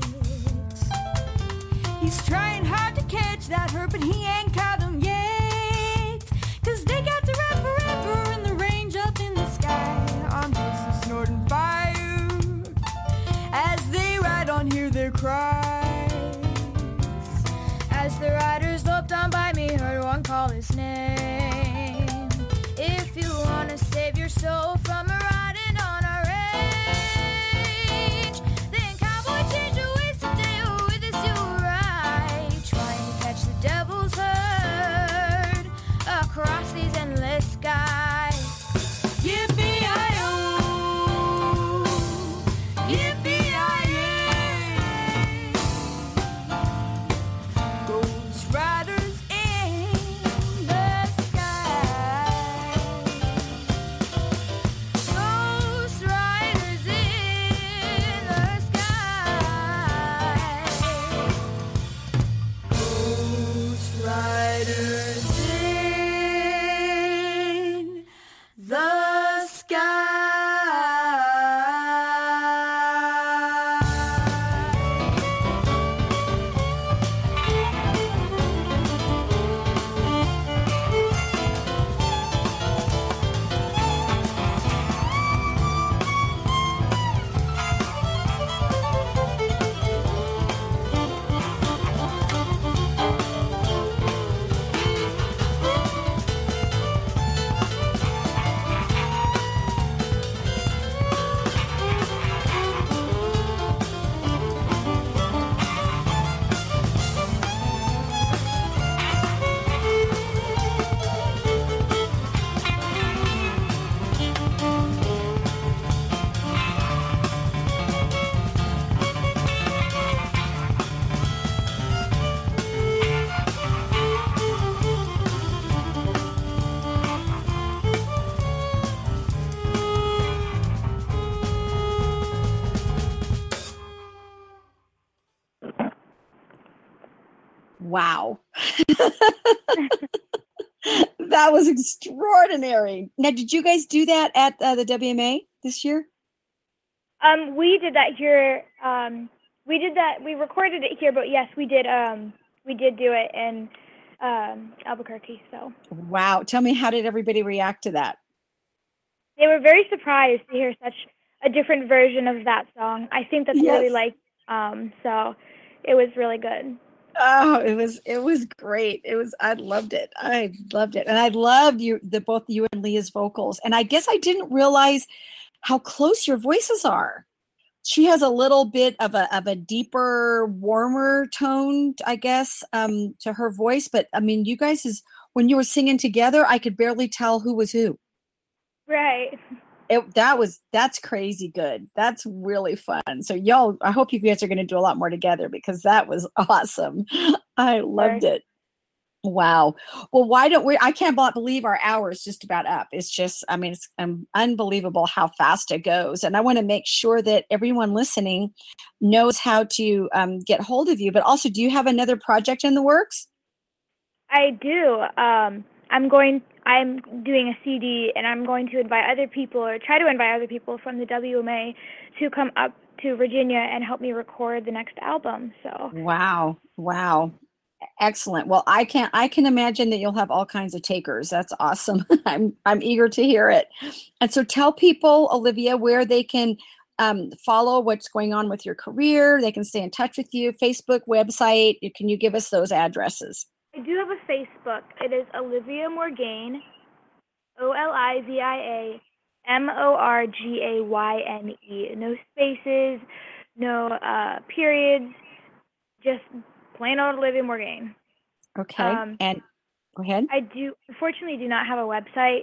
He's trying hard to catch that herd, but he ain't caught them yet. Cause they got to ride forever in the range up in the sky, on horses snorting fire. As they ride on, hear their cries. As the riders loped on by me, heard one call his name. If you want to save your soul from a riding on our range, then cowboy, change your ways today, or with us you'll ride, trying to catch the devil's herd. Wow. That was extraordinary. Now, did you guys do that at uh, the W M A this year? Um, we did that here. Um, we did that. We recorded it here, but yes, we did. Um, we did do it in um, Albuquerque. So. Wow. Tell me, how did everybody react to that? They were very surprised to hear such a different version of that song. I think that they Yes. really liked. Um, so, it was really good. Oh, it was it was great. It was I loved it. I loved it. And I loved you the both you and Leah's vocals. And I guess I didn't realize how close your voices are. She has a little bit of a of a deeper, warmer tone, I guess, um, to her voice. But I mean, you guys is when you were singing together, I could barely tell who was who. Right. It, that was that's crazy good. That's really fun. So y'all, I hope you guys are going to do a lot more together because that was awesome. I loved Right. it. Wow. Well, why don't we? I can't b- believe our hour is just about up. It's just, I mean, it's um, unbelievable how fast it goes. And I want to make sure that everyone listening knows how to um, get hold of you. But also, do you have another project in the works? I do. Um, I'm going. I'm doing a C D, and I'm going to invite other people, or try to invite other people from the W M A to come up to Virginia and help me record the next album. So. Wow. Wow. Excellent. Well, I can I can imagine that you'll have all kinds of takers. That's awesome. I'm I'm eager to hear it. And so tell people, Olivia, where they can um, follow what's going on with your career. They can stay in touch with you. Facebook, website. Can you give us those addresses? I do have a Facebook. It is Olivia Morgaine, O L I V I A M O R G A Y N E. No spaces, no uh, periods, just plain old Olivia Morgaine. Okay. Um, and go ahead. I do, unfortunately, do not have a website.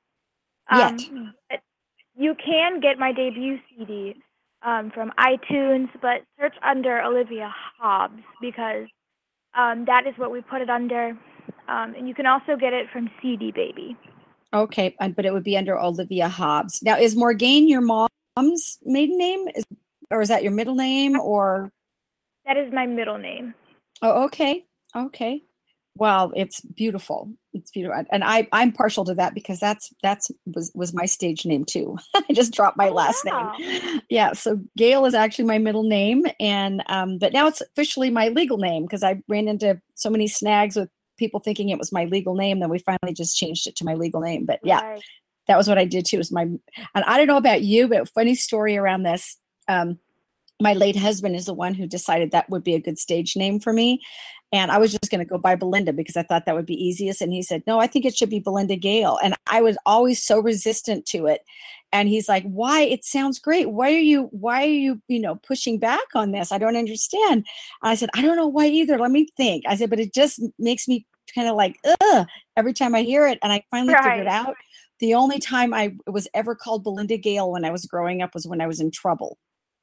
Yet. But you can get my debut C D um, from iTunes, but search under Olivia Hobbs because um, that is what we put it under. Um, and you can also get it from C D Baby. Okay, uh, but it would be under Olivia Hobbs. Now, is Morgaine your mom's maiden name, is, or is that your middle name, or? That is my middle name. Oh, okay, okay. Wow, it's beautiful. It's beautiful, and I I'm partial to that because that's that's was was my stage name too. I just dropped my Oh, last wow. name. Yeah, so Gail is actually my middle name, and um, but now it's officially my legal name because I ran into so many snags with people thinking it was my legal name. Then we finally just changed it to my legal name. But yeah, Right. that was what I did too. Was my and I don't know about you, but funny story around this. Um, my late husband is the one who decided that would be a good stage name for me. And I was just going to go by Belinda because I thought that would be easiest. And he said, no, I think it should be Belinda Gale. And I was always so resistant to it. And he's like, why? It sounds great. Why are you, why are you, you know, pushing back on this? I don't understand. And I said, I don't know why either. Let me think. I said, but it just makes me kind of like, ugh, every time I hear it. And I finally figured Right. out the only time I was ever called Belinda Gale when I was growing up was when I was in trouble.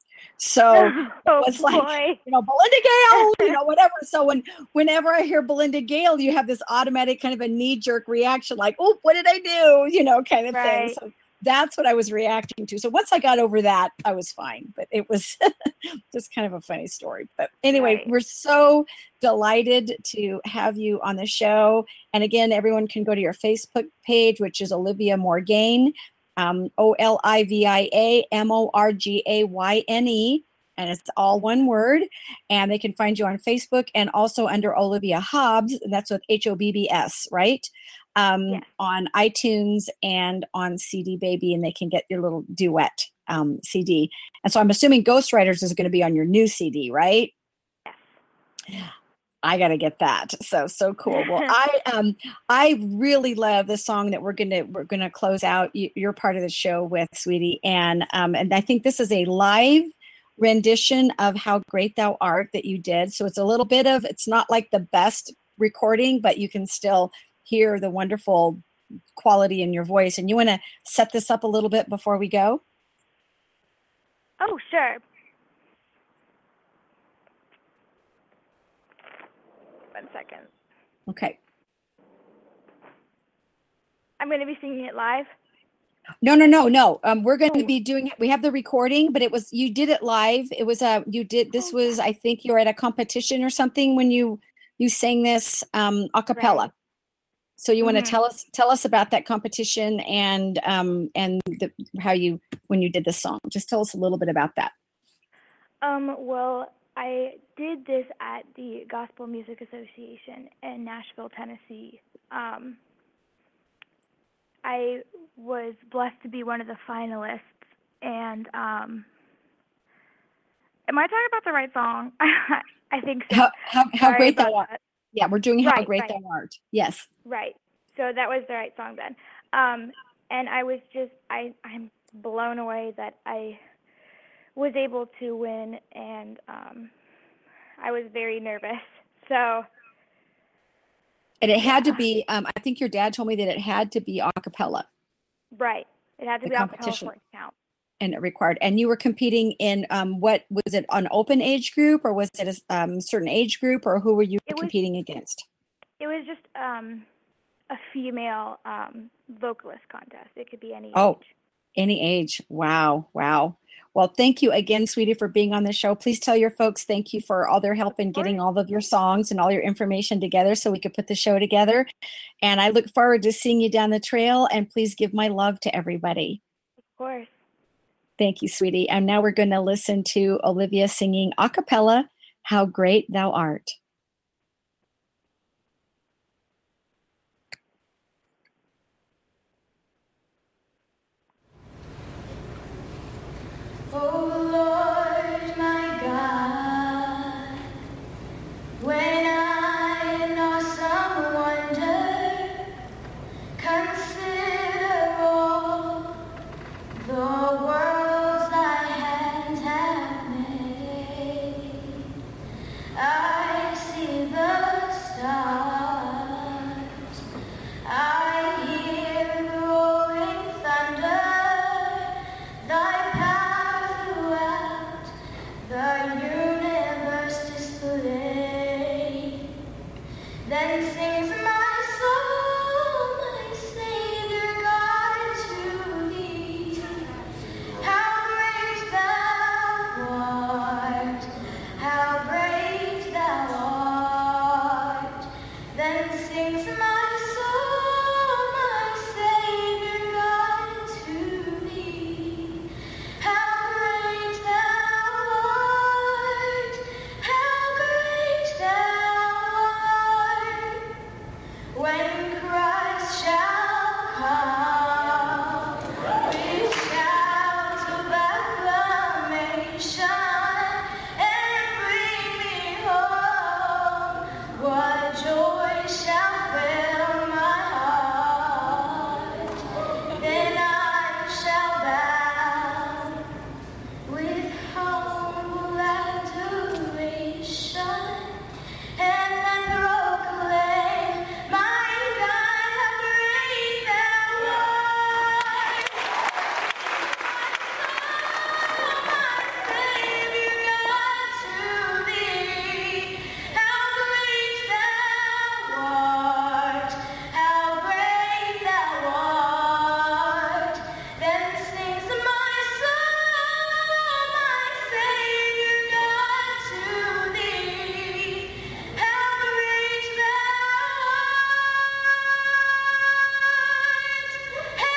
So Oh, it's like, boy. you know, Belinda Gale, you know, whatever. So when whenever I hear Belinda Gale, you have this automatic kind of a knee-jerk reaction, like, oh, what did I do? You know, kind of Right. thing. So that's what I was reacting to. So once I got over that, I was fine. But it was just kind of a funny story. But anyway, Right. we're so delighted to have you on the show. And again, everyone can go to your Facebook page, which is Olivia Morgaine. Um, O L I V I A M O R G A Y N E, and it's all one word. And they can find you on Facebook and also under Olivia Hobbs, and that's with H O B B S, right? Um, Yes. On iTunes and on C D Baby, and they can get your little duet um, C D. And so I'm assuming Ghostwriters is going to be on your new C D, right? Yes. I got to get that. So, so cool. Well, I, um, I really love the song that we're going to, we're going to close out y- your part of the show with, sweetie. And, um, and I think this is a live rendition of How Great Thou Art that you did. So it's a little bit of, it's not like the best recording, but you can still hear the wonderful quality in your voice. And you want to set this up a little bit before we go? Oh, sure. One second. Okay. I'm going to be singing it live. No, no, no, no. Um, we're going to be doing, we have the recording, but it was, you did it live. It was, uh, you did, this was, I think you were at a competition or something when you, you sang this um, a cappella. Right. So you want to Mhm. tell us tell us about that competition and um, and the, how you when you did this song. Just tell us a little bit about that. Um, well, I did this at the Gospel Music Association in Nashville, Tennessee. Um, I was blessed to be one of the finalists, and um, am I talking about the right song? I think so. How how, how Sorry great about thou art. that. Yeah, we're doing how Right, great right. thou art. Yes. Right. So that was the right song then. Um, and I was just, I, I'm blown away that I was able to win, and um, I was very nervous. So, And it had to yeah. be. Um, I think your dad told me that it had to be a cappella. Right. It had to The be acapella competition. for it to count. And it required. And you were competing in um, what was it? An open age group, or was it a um, certain age group, or who were you It was, competing against? it was just um, a female um, vocalist contest. It could be any Oh, age. any age. Wow. Wow. Well, thank you again, sweetie, for being on the show. Please tell your folks thank you for all their help in getting all of your songs and all your information together so we could put the show together. And I look forward to seeing you down the trail. And please give my love to everybody. Of course. Thank you, sweetie. And now we're going to listen to Olivia singing a cappella, How Great Thou Art. Oh Lord, my God, when I in awesome wonder consider all the worlds thy hands have made, I see the stars, I hear the rolling thunder, thy power throughout the universe display. Then sings my soul, my Savior God, to thee. How great thou art, how great thou art. Then sings my soul, my Savior God, to thee. How great thou art, how great thou art. When Christ shall come with shouts of acclamation and bring me home, what joy shall fill my heart. Then I shall bow with humble adoration and then proclaim, my God, how great thou art. My Savior God, to thee. How great thou art, how great thou art. Then sings my soul, my Savior God, to thee. How great thou art, how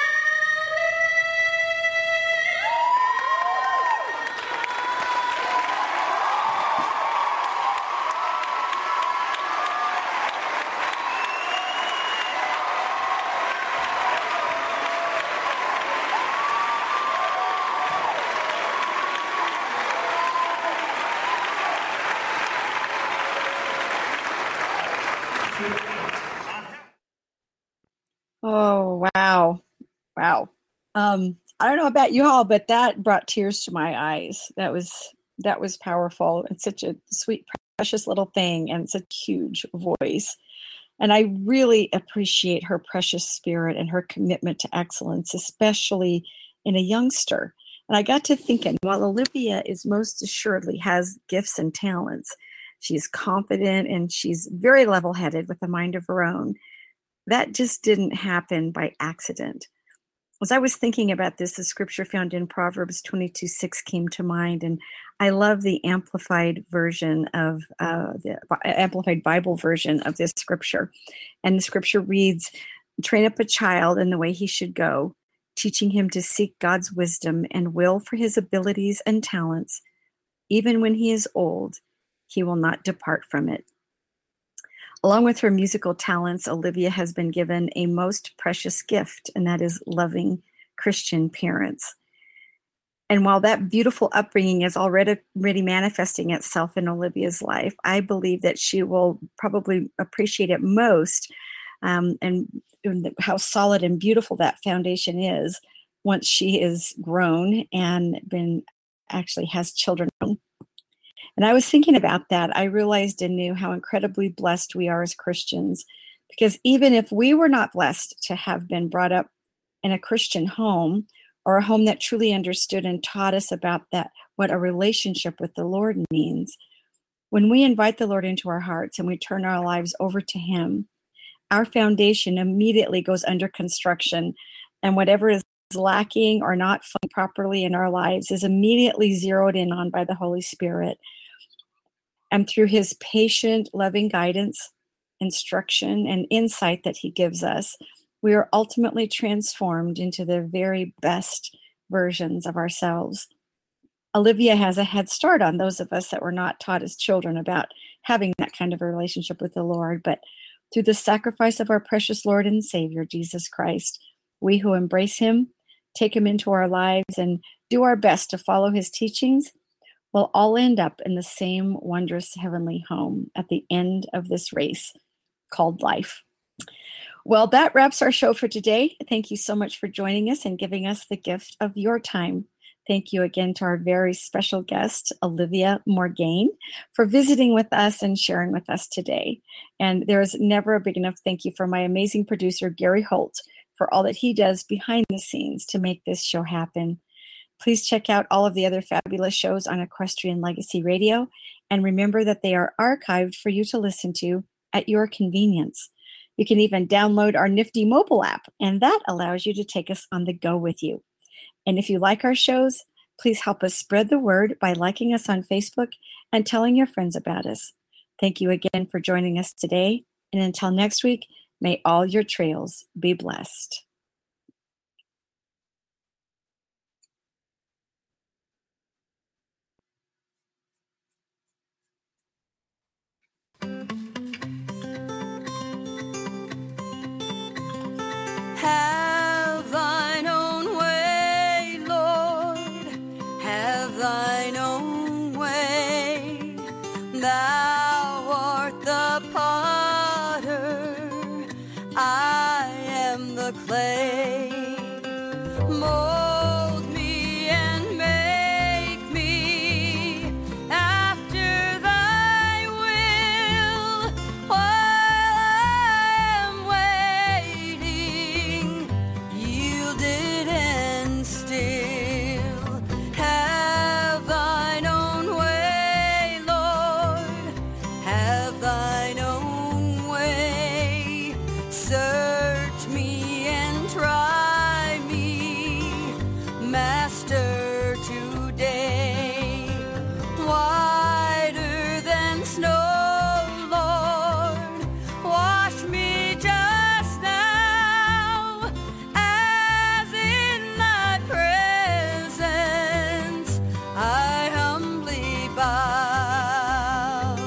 Oh, wow. Wow. Um, I don't know about you all, but that brought tears to my eyes. That was that was powerful. It's such a sweet, precious little thing and such a huge voice. And I really appreciate her precious spirit and her commitment to excellence, especially in a youngster. And I got to thinking, while Olivia is most assuredly has gifts and talents, she's confident and she's very level-headed with a mind of her own. That just didn't happen by accident. as I was thinking about this, the scripture found in Proverbs twenty-two six came to mind, and I love the amplified version of uh, the amplified Bible version of this scripture. And the scripture reads, "Train up a child in the way he should go, teaching him to seek God's wisdom and will for his abilities and talents. Even when he is old, he will not depart from it." Along with her musical talents, Olivia has been given a most precious gift, and that is loving Christian parents. And while that beautiful upbringing is already, already manifesting itself in Olivia's life, I believe that she will probably appreciate it most, um, and, and how solid and beautiful that foundation is once she is grown and been actually has children. And I was thinking about that. I realized anew how incredibly blessed we are as Christians, because even if we were not blessed to have been brought up in a Christian home, or a home that truly understood and taught us about that, what a relationship with the Lord means, when we invite the Lord into our hearts and we turn our lives over to Him, our foundation immediately goes under construction, and whatever is lacking or not flowing properly in our lives is immediately zeroed in on by the Holy Spirit. And through His patient, loving guidance, instruction, and insight that He gives us, we are ultimately transformed into the very best versions of ourselves. Olivia has a head start on those of us that were not taught as children about having that kind of a relationship with the Lord. But through the sacrifice of our precious Lord and Savior, Jesus Christ, we who embrace Him, take Him into our lives, and do our best to follow His teachings, will all end up in the same wondrous heavenly home at the end of this race called life. Well, that wraps our show for today. Thank you so much for joining us and giving us the gift of your time. Thank you again to our very special guest, Olivia Morgaine, for visiting with us and sharing with us today. And there is never a big enough thank you for my amazing producer, Gary Holt, for all that he does behind the scenes to make this show happen. Please check out all of the other fabulous shows on Equestrian Legacy Radio, and remember that they are archived for you to listen to at your convenience. You can even download our nifty mobile app, and that allows you to take us on the go with you. And if you like our shows, please help us spread the word by liking us on Facebook and telling your friends about us. Thank you again for joining us today, and until next week, may all your trails be blessed. Have thine own way, Lord, have thine own way. Thou art the potter, I am the clay. Mold me and make me after thy will, while I am waiting, yielded and still. Have thine own way, Lord, have thine own way. Search me and try me, Master, today. Whiter than snow, Lord, wash me just now, as in thy presence I humbly bow.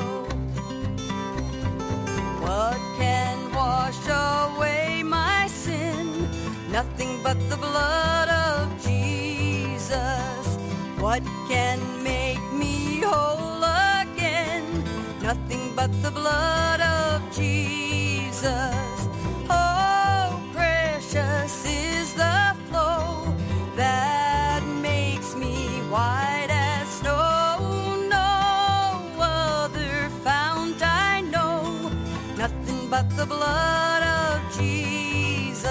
What can wash away my sin? Nothing but the blood of Jesus. What can make me whole again? Nothing but the blood of Jesus. Oh, precious is the flow that makes me white as snow. No other fount I know, nothing but the blood of Jesus.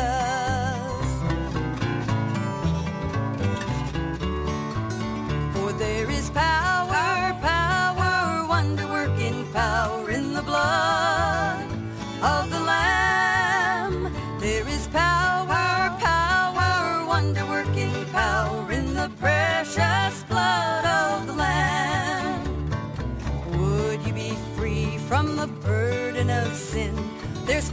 For there is power, power, wonder-working power in the blood of the Lamb. There is power, power,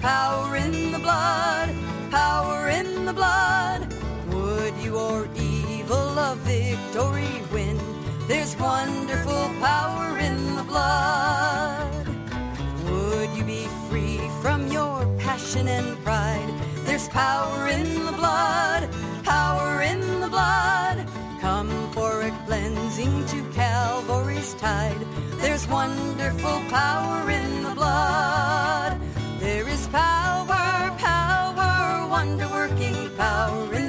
power in the blood, power in the blood. Would you or evil a victory win? There's wonderful power in the blood. Would you be free from your passion and pride? There's power in the blood, power in the blood. Come for a cleansing to Calvary's tide. There's wonderful power in the blood. There is power, power, wonder-working power in